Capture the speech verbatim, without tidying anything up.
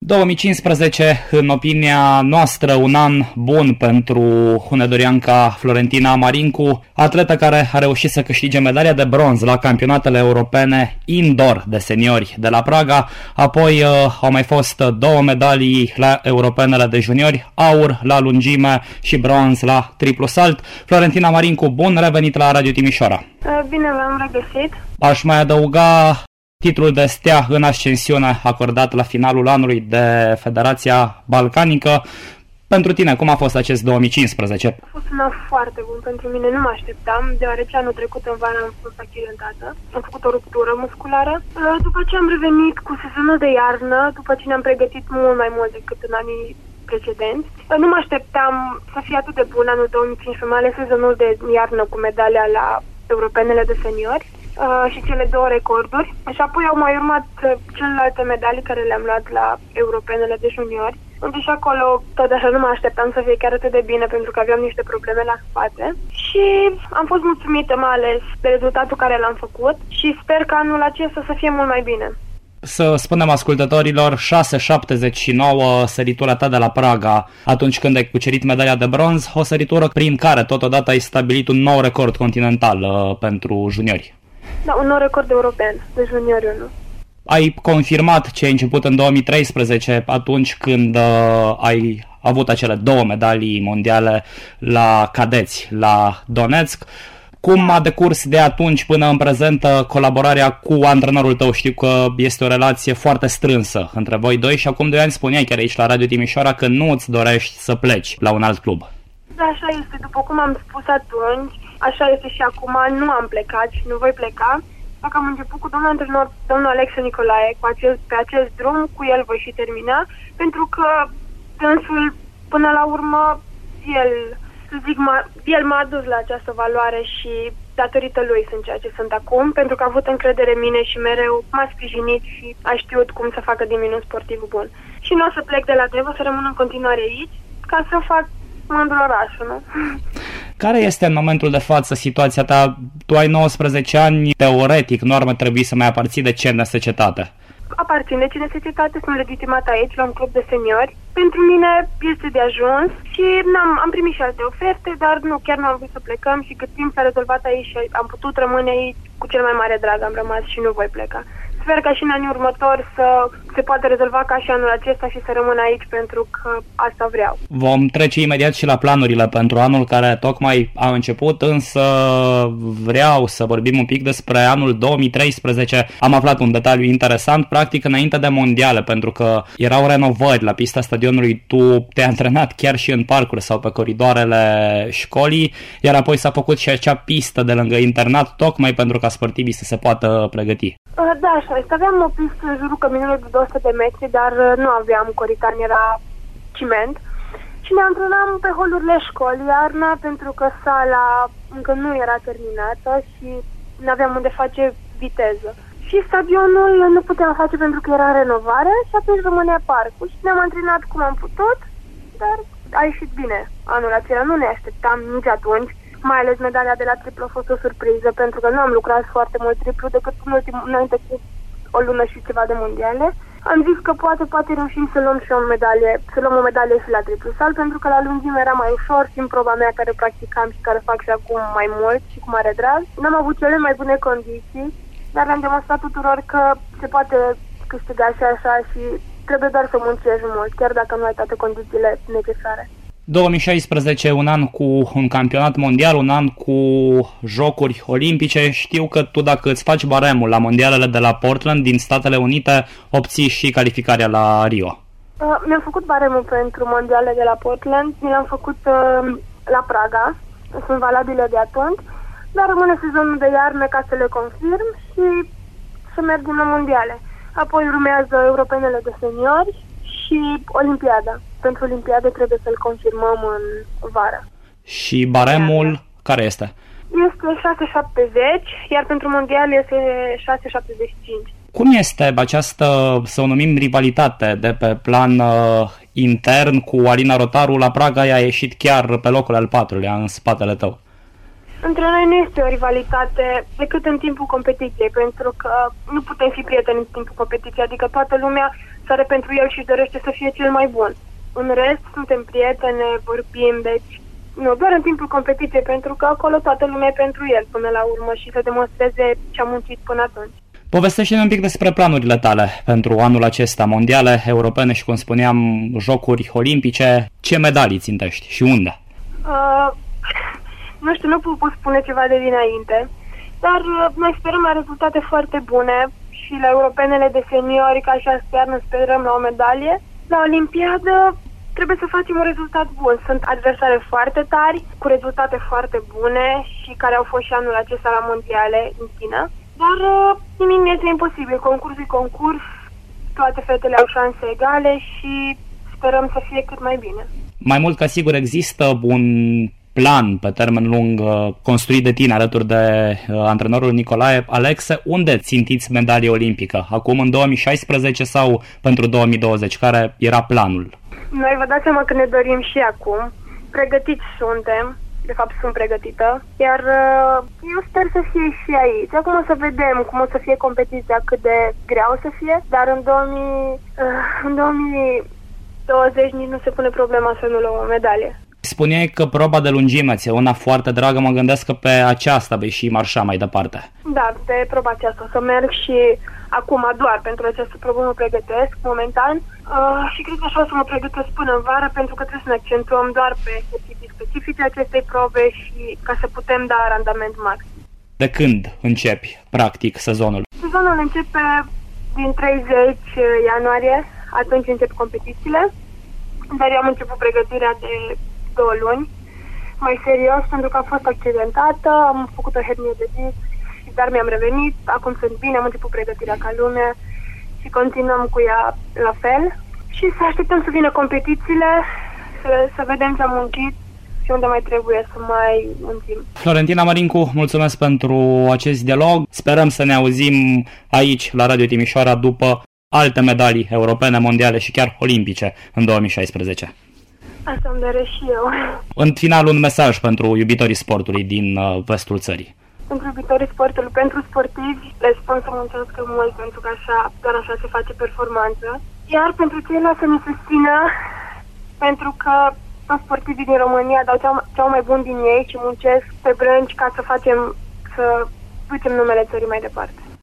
două mii cincisprezece, în opinia noastră, un an bun pentru hunedoreanca Florentina Marincu, atletă care a reușit să câștige medalia de bronz la campionatele europene indoor de seniori de la Praga, apoi uh, au mai fost două medalii la europenele de juniori, aur la lungime și bronz la triplu salt. Florentina Marincu, bun revenit la Radio Timișoara! Bine v-am regăsit! Aș mai adăuga titlul de stea în ascensiune acordat la finalul anului de Federația Balcanică. Pentru tine, cum a fost acest două mii cincisprezece? A fost un an foarte bun pentru mine, nu mă așteptam, deoarece anul trecut în vară am fost accidentată. Am făcut o ruptură musculară. După ce am revenit cu sezonul de iarnă, după ce ne-am pregătit mult mai mult decât în anii precedenți, nu mă așteptam să fie atât de bun anul două mii cincisprezece, mai ales sezonul de iarnă cu medalia la europenele de seniori. Uh, și cele două recorduri. Și apoi au mai urmat uh, celelalte medalii care le-am luat la europenele de juniori, unde și acolo tot așa nu mă așteptam să fie chiar atât de bine, pentru că aveam niște probleme la spate. Și am fost mulțumită mai ales de rezultatul care l-am făcut și sper că anul acesta să fie mult mai bine. Să spunem ascultătorilor, șase șaptezeci și nouă săritura ta de la Praga atunci când ai cucerit medalia de bronz, o săritură prin care totodată ai stabilit un nou record continental uh, pentru juniori. Da, un nou record european de juniori, nu? Ai confirmat ce ai început în două mii treisprezece, atunci când uh, ai avut acele două medalii mondiale la cadeți, la Donetsk. Cum a decurs de atunci până în prezent colaborarea cu antrenorul tău? Știu că este o relație foarte strânsă între voi doi și acum doi ani spuneai chiar aici la Radio Timișoara că nu îți dorești să pleci la un alt club. Da, așa este. După cum am spus atunci, așa este și acum, nu am plecat și nu voi pleca. Dacă am început cu domnul antrenor, domnul Alexe Nicolae, cu acest, pe acest drum, cu el voi și termina, pentru că dânsul, până la urmă, el, să zic, m-a, el m-a adus la această valoare și datorită lui sunt ceea ce sunt acum, pentru că a avut încredere în mine și mereu m-a sprijinit și a știut cum să facă din mine un sportiv bun. Și nu o să plec de la Teva, să rămân în continuare aici, ca să fac mândru orașul, nu? Care este în momentul de față situația ta? Tu ai nouăsprezece ani, teoretic, nu ar trebui să mai aparții de C N S Cetate. Aparțin de C N S Cetate, sunt legitimat aici, la un club de seniori. Pentru mine este de ajuns și n-am, am primit și alte oferte, dar nu, chiar nu am vrut să plecăm și cât timp s-a rezolvat aici și am putut rămâne aici, cu cel mai mare drag am rămas și nu voi pleca. Sper ca și în anii următori să se poată rezolva ca și anul acesta și să rămân aici, pentru că asta vreau. Vom trece imediat și la planurile pentru anul care tocmai a început, însă vreau să vorbim un pic despre anul două mii treisprezece. Am aflat un detaliu interesant, practic înainte de mondiale, pentru că erau renovări la pista stadionului, tu te-ai antrenat chiar și în parcuri sau pe coridoarele școlii, iar apoi s-a făcut și acea pistă de lângă internat, tocmai pentru ca sportivii să se poată pregăti. Da, așa este. Aveam o pistă în jurul căminului de două sute de metri, dar nu aveam coritan, era ciment. Și ne antrenam pe holurile școlii iarna, pentru că sala încă nu era terminată și nu aveam unde face viteză. Și stadionul nu puteam face pentru că era în renovare și atunci rămânea parcul. Și ne-am antrenat cum am putut, dar a ieșit bine anul acela. Nu ne așteptam nici atunci. Mai ales medalia de la triplu a fost o surpriză, pentru că nu am lucrat foarte mult triplu decât în ultimul, înainte cu o lună și ceva de mondiale. Am zis că poate, poate reușim să luăm și o medalie, să luăm o medalie și la triplu salt, pentru că la lungime era mai ușor și în proba mea care practicam și care fac și acum mai mult și cu mare drag. N-am avut cele mai bune condiții, dar le-am demonstrat tuturor că se poate câștiga și așa și trebuie doar să muncești mult, chiar dacă nu ai toate condițiile necesare. două mii șaisprezece, un an cu un campionat mondial, un an cu jocuri olimpice. Știu că tu, dacă îți faci baremul la mondialele de la Portland din Statele Unite, obții și calificarea la Rio. Uh, mi-am făcut baremul pentru mondiale de la Portland, mi l-am făcut uh, la Praga, sunt valabile de atunci, dar rămâne sezonul de iarnă ca să le confirm și să mergem la mondiale. Apoi urmează europenele de seniori și Olimpiada. Pentru Olimpiade trebuie să-l confirmăm în vară. Și baremul care este? Este șase șaptezeci, iar pentru mondial este șase șaptezeci și cinci. Cum este această, să o numim, rivalitate de pe plan uh, intern cu Alina Rotaru? La Praga i-a ieșit chiar pe locul al patrulea în spatele tău. Între noi nu este o rivalitate decât în timpul competiției, pentru că nu putem fi prieteni în timpul competiției, adică toată lumea necesare pentru el și își dorește să fie cel mai bun. În rest, suntem prietene, vorbim, deci nu, doar în timpul competiției, pentru că acolo toată lumea e pentru el până la urmă și să demonstreze ce a muncit până atunci. Povestește-ne un pic despre planurile tale pentru anul acesta, mondiale, europene și, cum spuneam, jocuri olimpice. Ce medalii țintești și unde? Uh, nu știu, nu pot spune ceva de dinainte, dar uh, noi sperăm la rezultate foarte bune și la europenele de seniori, ca și astă sperăm la o medalie. La Olimpiadă trebuie să facem un rezultat bun. Sunt adversare foarte tari, cu rezultate foarte bune și care au fost și anul acesta la mondiale în China. Dar uh, nimic nu este imposibil. Concursul e concurs, toate fetele au șanse egale și sperăm să fie cât mai bine. Mai mult ca sigur există un plan pe termen lung construit de tine alături de uh, antrenorul Nicolae Alexe. Unde țintiți medalie olimpică? Acum în două mii șaisprezece sau pentru două mii douăzeci? Care era planul? Noi vă dați seama că ne dorim și acum. Pregătiți suntem. De fapt sunt pregătită. Iar uh, eu sper să fie și aici. Acum o să vedem cum o să fie competiția, cât de grea o să fie. Dar în două mii, uh, în două mii douăzeci nici nu se pune problema să nu luăm o medalie. Spuneai că proba de lungime ți-e una foarte dragă, mă gândesc că pe aceasta vei și marșa mai departe. Da, pe proba aceasta o să merg și acum doar pentru această probă mă pregătesc momentan uh, și cred că așa o să mă pregătesc până în vară, pentru că trebuie să ne accentuăm doar pe exerciții specifice acestei probe și ca să putem da randament maxim. De când începi, practic, sezonul? Sezonul începe din treizeci ianuarie, atunci încep competițiile, dar eu am început pregătirea de două luni, mai serios, pentru că am fost accidentată, am făcut o hernie de disc, dar mi-am revenit, acum sunt bine, am început pregătirea ca lume și continuăm cu ea la fel. Și să așteptăm să vină competițiile, să, să vedem ce am muncit și unde mai trebuie să mai muncim. Florentina Mărincu, mulțumesc pentru acest dialog. Sperăm să ne auzim aici, la Radio Timișoara, după alte medalii europene, mondiale și chiar olimpice în două mii șaisprezece. Asta îmi doresc și eu. În final, un mesaj pentru iubitorii sportului din vestul țării. Pentru iubitorii sportului, pentru sportivi, le spun să muncească mult, pentru că așa, doar așa se face performanță. Iar pentru ceilalți să ne susțină, pentru că toți sportivii din România dau cea mai bun din ei și muncesc pe brânci ca să facem, să ducem numele țării mai departe.